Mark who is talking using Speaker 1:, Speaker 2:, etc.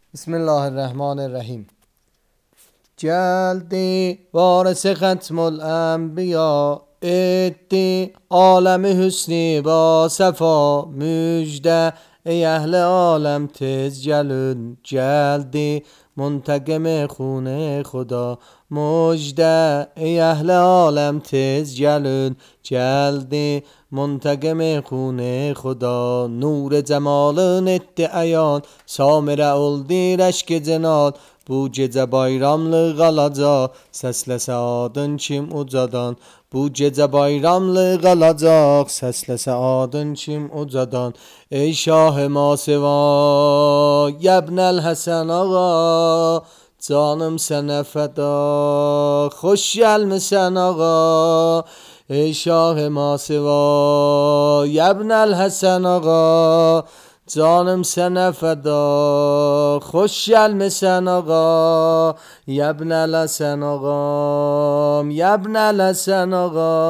Speaker 1: بسم الله الرحمن الرحیم. جلدی وارث ختم الانبیا، ادی عالم حسنی با صفا، müjde ای اهل عالم تز جلون، جلدی منتقم خون خدا. مژده ای اهل عالم تز جلون، جلدی منتقم خون خدا. نور جمالın etti ayan, samire oldu rəşk cenal. Bu gecə bayramlıq alacaq, səsləsə adın kim ucadan. Bu gecə bayramlıq alacaq, səsləsə adın kim ucadan. Ey şah-ı maseva, yəbnəl Həsən ağa, canım sənə fəda, xoş gəlmisən ağa. Ey şah-ı maseva, yəbnəl Həsən ağa, canım sənə fəda, xoş gəlmisən ağa. Yəbnəl Həsən ağam, yəbnəl Həsən ağa.